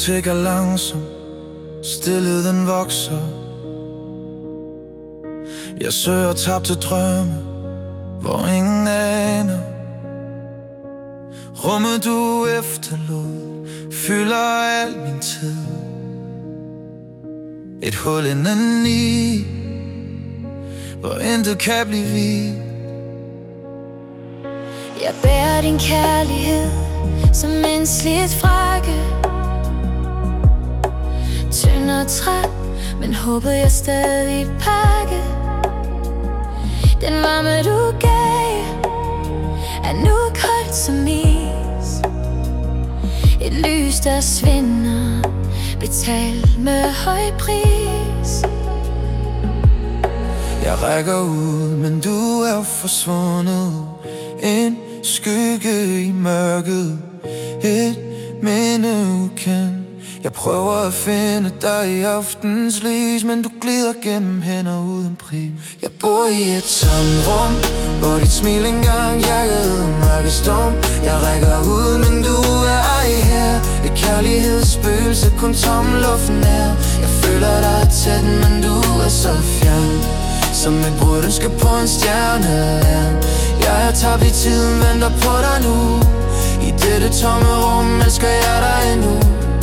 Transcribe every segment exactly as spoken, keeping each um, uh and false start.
tikker langsomt, stilheden vokser. Jeg søger tabte drømme, hvor ingen aner. Rummet du efterlod fylder al min tid. Et hul indeni, hvor intet kan blive hvidt. Jeg bærer din kærlighed som en slidt frakke. Tynd og træt, men håbet jeg stadig pakke. Den varme du gav er nu koldt som is. Et lys der svinder, betalt med høj pris. Jeg rækker ud, men du er forsvundet. En skygge i mørket, et minde ukendt. Jeg prøver at finde dig i aftens lys, men du glider gennem hænder uden pris. Jeg bor i et tomt rum, hvor dit smil engang jakkede mørkets storm. Jeg rækker ud, men du er ej her. Et kærlighedsspøgelse, kun tom luften er. Jeg føler dig tæt, men du er så fjern. Som et brudønske på en stjerneland. Jeg er tabt i tiden, venter på dig nu. I dette tomme rum elsker jeg dig endnu.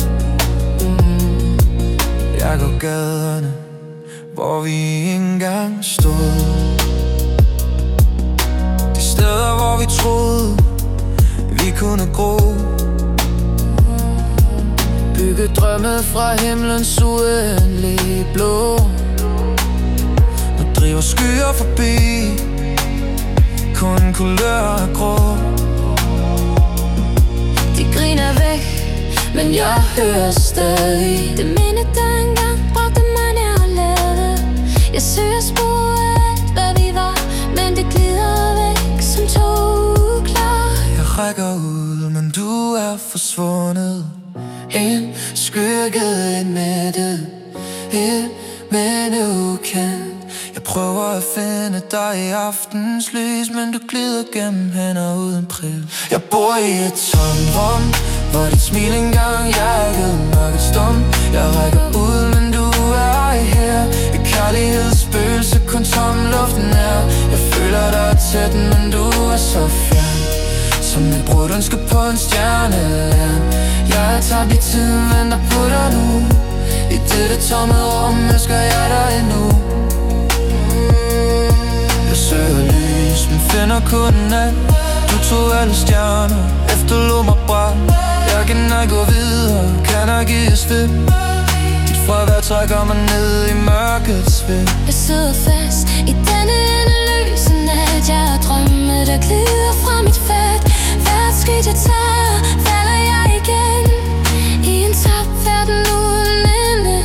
Jeg går gaderne, hvor vi engang stod. De steder, hvor vi troede, vi kunne gro. Bygge drømme fra himlens uendelige blå. Nu driver skyer forbi, kun kulør er grå. De griner væk, men jeg hører stadig det minde, der engang bragte mig nær og lade. Jeg søger spor af alt, hvad vi var, men det glider væk som tog klar. Jeg rækker ud, men du er forsvundet. En skygge, en midte, et minde ukendt. Jeg prøver at finde dig i aftens lys, men du glider gennem hænder uden pris. Jeg bor i et tomt rum, hvor dit smil engang jakkede mørkets storm. Jeg rækker ud, men du er ej her. Et kærlighedsspøgelse, kun tom luften er. Jeg føler dig tæt, men du er så fjern. Som et brudønske på en stjerneland. Jeg er tabt i tiden, venter på dig nu. I dette tomme rum elsker jeg dig endnu. Jeg søger lys, men finder kun nat. Du tog alle stjerner, efterlod mig brændt. Jeg kan ikke gå videre, kan ikke give slip. Dit fravær trækker mig ned i mørkets vind. Jeg sidder fast i denne endeløse nat. Jeg har drømme, der glider fra mit fat. Hvert skridt jeg tager, falder jeg igen i en tabt verden uden ende.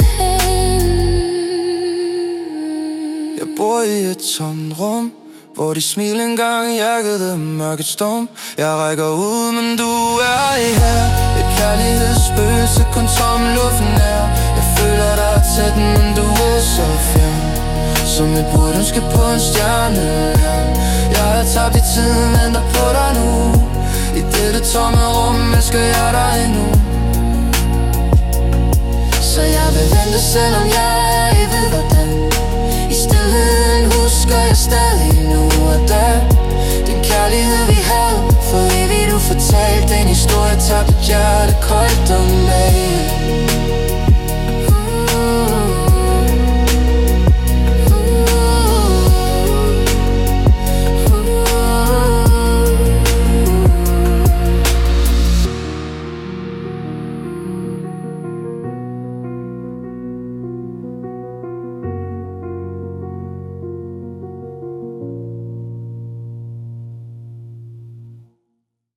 Jeg bor i et tomt rum, hvor de smil engang jakkede mørkets storm. Jeg rækker ud, men du er ej her. Et kærlighedsspøgelse, kun tom luften er. Jeg føler dig tæt, men du er så fjern. Som et brudønske på en stjerne. Jeg er tabt i tiden, venter på dig nu. I dette tomme rum elsker jeg dig endnu. Så jeg vil vente, selvom jeg ikke ved hvordan. I stilheden husker jeg stadig nu og da. Den kærlighed vi havde, for evigt ufortalt. En historie tabt et hjerte koldt om